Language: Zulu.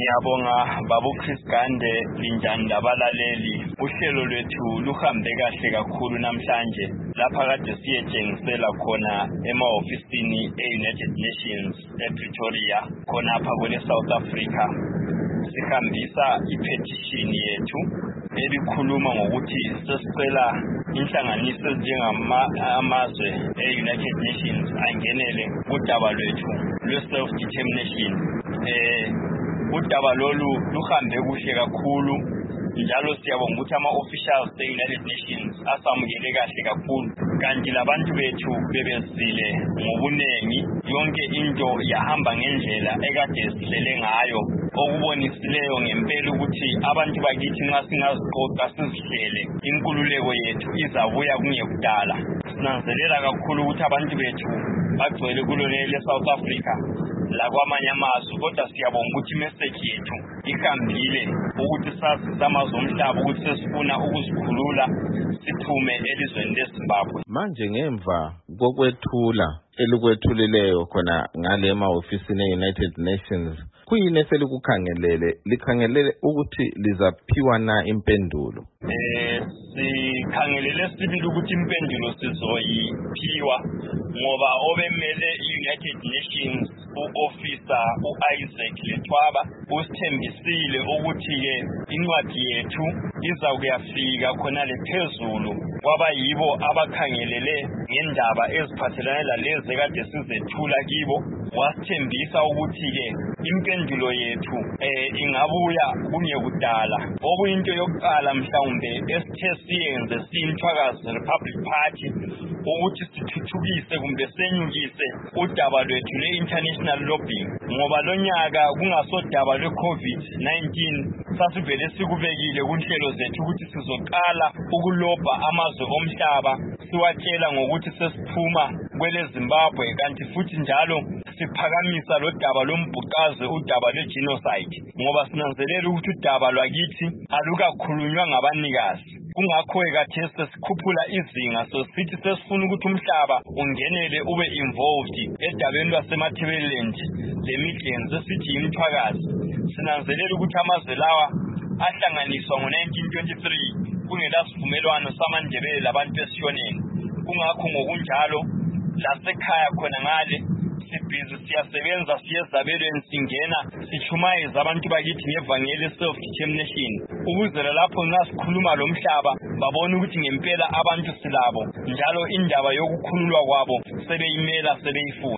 Ngiyabonga babu Chris Gande linjani labalaleli. Uhlelo lwethu luhambe kahle kakhulu namhlanje. Lapha kade siyetshengisela khona ema-ofisini e-United Nations ePretoria khona apha kwele South Africa. Sihambisa ipetition yethu elikhuluma ngokuthi sesicela inhlanganiso ezinjengamazwe e-United Nations angenele udaba lwethu lwe-self-determination. Udaba lolu luhambe kuhle kakhulu njalo siyabonga ukuthi ama-officials e-United Nations asamukele kahle kakhulu, kanti labantu bethu bebezile ngobunengi. Yonke into yahamba ngendlela ekade sihlele ngayo, okubonisileyo ngempela ukuthi abantu bakithi nxa singaziqoqa sizihlele inkululeko yethu izabuya kungekudala. Sinanzelela kakhulu ukuthi abantu bethu bagcwele kulonele South Africa lakwamanye amazwe, kodwa siyabonga ukuthi message yethu ihambile ukuthi sazisa amazwe omhlaba ukuthi sesifuna ukuzikhulula sithume elizweni leZimbabwe. Manje ngemva kokwethula elikwethulileyo khona ngale ema-ofisini e-United Nations, kuyini eselikukhangelele? Likhangelele ukuthi lizaphiwa na impendulo? Sikhangelele sibili ukuthi impendulo sizoyiphiwa ngoba obemele i-United Nations u-officer u-Isaac Letwaba usithembisile ukuthi-ke incwadi yethu iza kuyafika khonale phezulu kwabayibo abakhangelele ngendaba eziphathelane lalezi kade sizethula kibo. Wasithembisa ukuthi-ke impendulo yethu ingabuya kungekudala. Okuyinto yokuqala mhlawumbe esithe siyenze siyintwakazi Republic Party ukuthi sithuthukise kumbe senyukise udaba lwethu le-international lobbying, ngoba lonyaka kungasodaba lwe-COVID-19 sasivele sikubekile kunhlelo zethu ukuthi sizoqala ukulobha amazwe omhlaba siwatshela ngokuthi sesiphuma kwele Zimbabwe, kanti futhi njalo siphakamisa lo daba lombhuqaze, udaba lwe-genocide, ngoba sinanzelela ukuthi udaba lwakithi alukakhulunywa ngabanikazi. Kungakho-ke khathesi sesikhuphula izinga, so sithi sesifuna ukuthi umhlaba ungenele ube involved edabeni lwasemathebeleland le-Midlands esithi yimthwakazi. Sinanzelela ukuthi amazwe lawa ahlanganiswa ngo-1923 kungela sivumelwano samaNdebele labantu esishoneni. Kungakho ngokunjalo lasekhaya khona ngale sibhizi siyasebenza siyezabelweni singena sichumayeza abantu bakithi ngevangeli self-determination ukuze lapho nxa sikhuluma lo mhlaba babone ukuthi ngempela abantu silabo njalo indaba yokukhululwa kwabo sebeyimela sebeyifuna.